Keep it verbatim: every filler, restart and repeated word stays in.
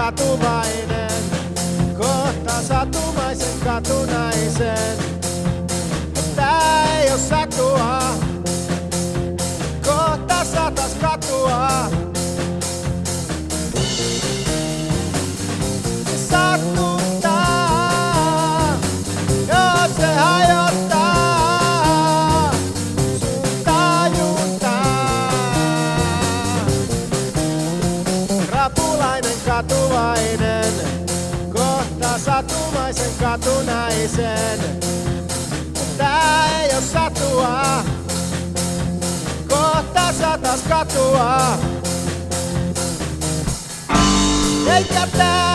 katuvainen, kohta satumaisen katunaisen. Tää ei oo satua, kohta satas katua. Satuttaa, jos se hajottaa sun tajuntaa. Rapulainen katuvainen, kohta satumaisen katunaisen. Tää ei oo satua, kohta satas katua. Eikä tää